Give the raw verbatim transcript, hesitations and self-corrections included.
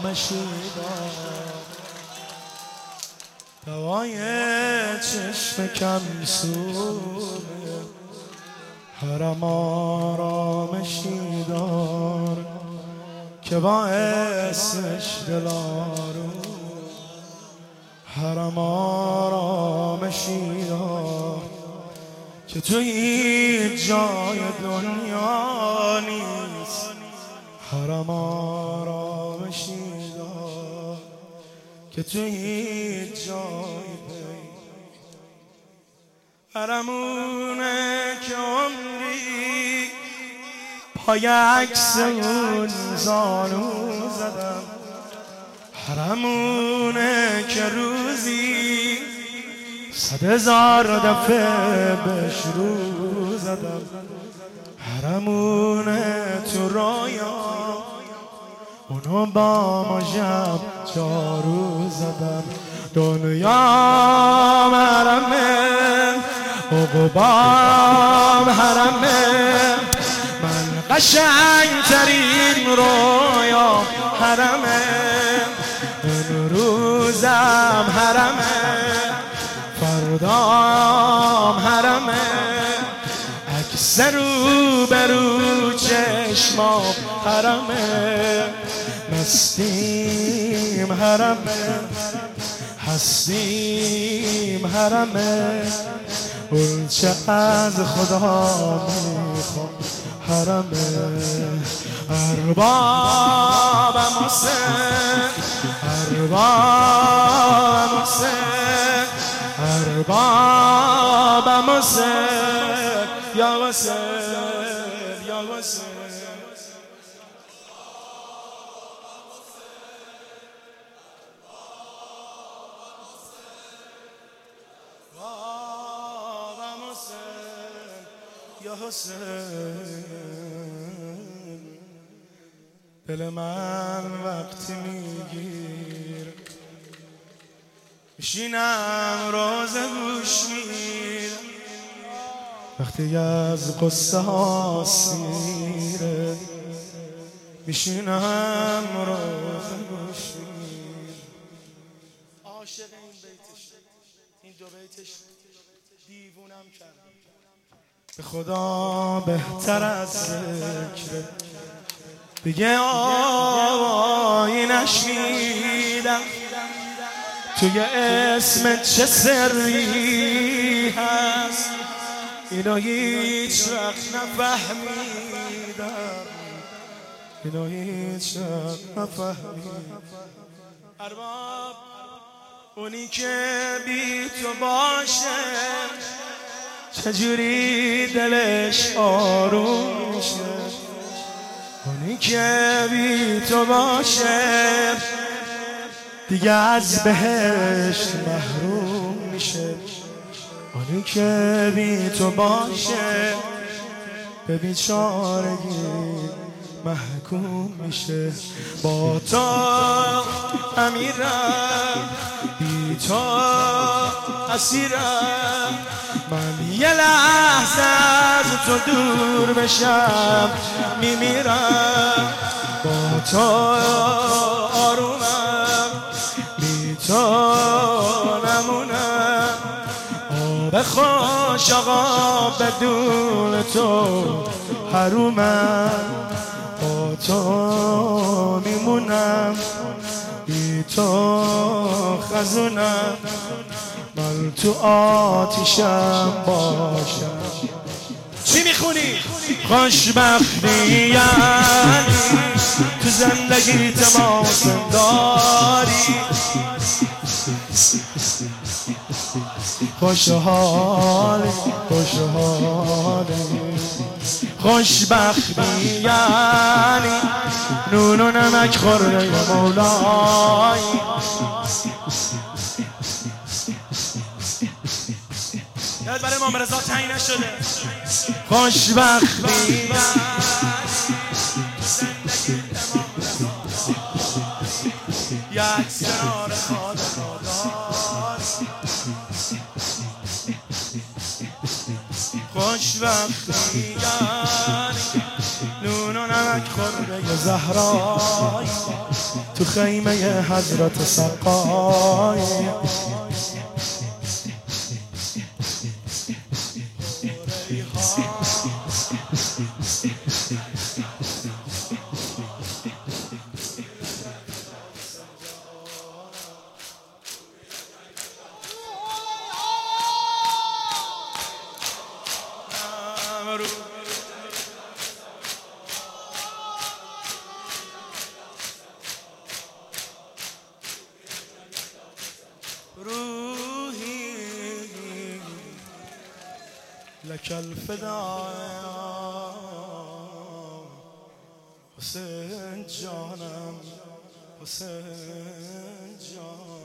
آرامشی دار، دوای چشم کم سوره حرم آرامشی دار که باعثش دلارو حرم آرامشی دار که تو هیچ جای دنیا نیست حرم آرامشی دار که تو هیچ جای حرمونه که عمری پای عکس اون زانو زدم، حرمونه که روزی صد هزار دفعه بهش رو زدم، حرمونه تو رویا اونو با ما شب جارو زدم. دنیا حرمه عقبام حرمه، من قشنگ ترین رویا حرمه، امروزم حرمه فردام حرمه، عکس رو برو چشمام حرمه، مستیم حرمه هستیم حرمه، اون چه از خدا میخوام حرمه. اربابم حسین اربابم حسین اربابم حسین یا حسین یا حسین یا حسین. دل من وقتی میگیر میشینم روز گوش میرم، وقتی از قصه ها سیره میشینم روز گوش میرم. عاشق این بیتش این دو بیتش دیوونم کرد، به خدا بهتر از ذکر دیگه آوایی نشنیدم، توی اسم چه سری هست اینو هیچ وقت نفهمیدم، اینو هیچ وقت نفهمیدم. ارباب اونی که بی تو باشه چجوری دلش آروم میشه، اونی که بی تو باشه دیگه از بهشت محروم میشه، اونی که بی تو باشه به بیچارگی محکوم میشه. با تو امیرم بی تو اسیرم، من یه لحظه از تو دور بشم میمیرم. با تو آرومم بی تو نمونم، آب خوش آقا بدون تو حرومم. با تو میمونم بی تو خزونم، من تو آتیشم باشم. چی میخونی؟ خوشبختی یعنی تو زندگی تماسم داری، خوشحالی خوشحالی. خوشبختی یعنی نون و نمک خورده مولایی، یاد برای امام رضا تعیین نشده. خوشبختی یک سرار خاطر خوشبختی نون و نمک خورده زهرایی، تو تو خیمه حضرت سقای. روحي لك الفداء حسين جانم حسين جانم